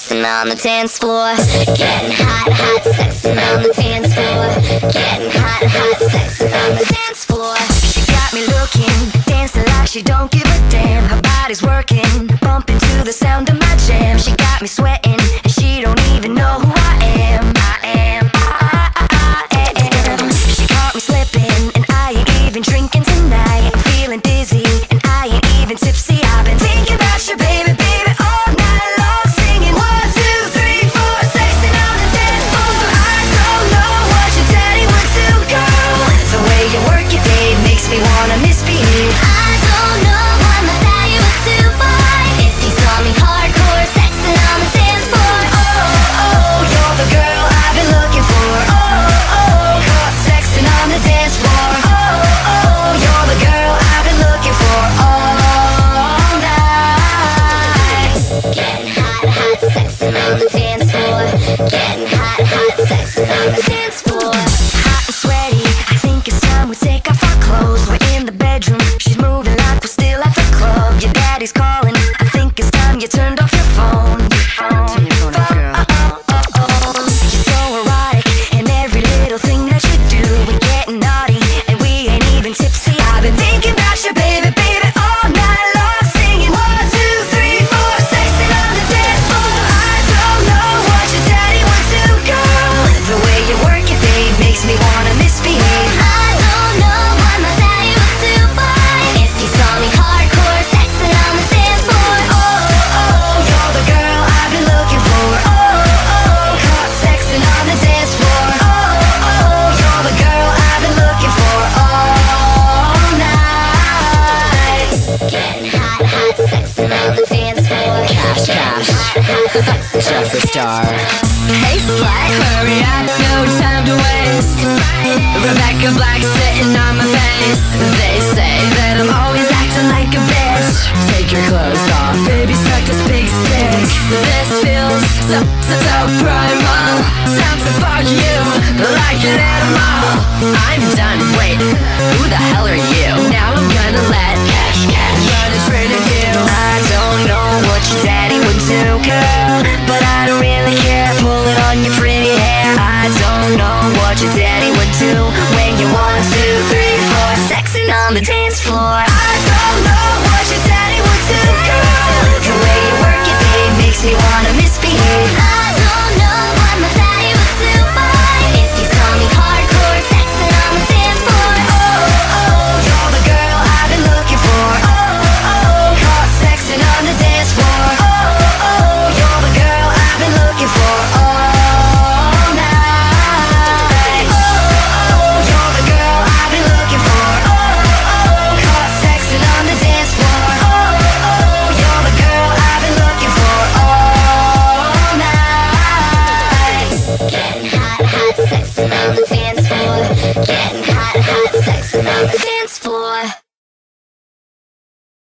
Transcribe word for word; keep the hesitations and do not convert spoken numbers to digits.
sexing on the dance floor. Getting hot, hot, sexing on the dance floor. Getting hot, hot, sexing on the dance floor. She got me looking, dancing like she don't give a damn. Her body's working, bumping to the sound of my jam. She got me sweating, and she don't even know who I am. I am, I, I, I am. She caught me slipping, and I ain't even drinking tonight. I'm feeling dizzy, and I ain't even tipsy. I've been thinking about you, baby, baby, all night long, singing one, two, three, four, sexing on the dance floor. I don't know what your daddy would do, girl. The way you work it, babe, makes me wanna misbehave. I don't know what my daddy would do, boy, if he saw me hardcore sexing on the dance floor. Oh, oh, you're the girl I've been looking for. Oh, oh, caught sexing on the dance floor. Oh, oh, you're the girl I've been looking for all night. Getting hot, hot, sexing on the dance floor. Getting hot, hot, sexing on the dance floor. Hot and sweaty, I think it's time we take off our clothes. We're in the bedroom, she's moving like we're still at the club. Your daddy's calling, I think it's time you turned off your phone. Turn your phone off, girl. You're so erotic, and every little thing that you do, we're getting naughty, and we ain't even tipsy. I've been thinking about you, baby, baby, all night long, singing one, two, three, four, sexing on the dance floor. I don't know what your daddy would do, girl. The way you work it, babe, makes me wanna misbehave. I don't know what my daddy would do, boy, if he saw me hardcore sexing on the dance floor. Oh, oh, you're the girl I've been looking for. Oh, oh, caught sexing on the dance floor. Oh, oh, you're the girl I've been looking for all night. Getting hot, hot, sexing on the dance floor. Cash, cash, Hot, hot, sexing on just the a star. Hey slut, hurry up, no time to waste. Rebecca Black sitting on my face. They say that I'm always acting like a bitch. Take your clothes off, baby, suck this big stick. This feels so, so, so primal. Time to fuck you like an animal. I'm done, wait, who the hell are you? Now I'm gonna let cash, cash run it straight at you. I don't know what your daddy would do, girl, but I don't really care. Pull it on your pretty hair. I don't know what your daddy would do when you one, two, three, four, sexing on the dance floor. I don't know what your daddy would do, girl. The way you work it, babe, makes me wanna misbehave.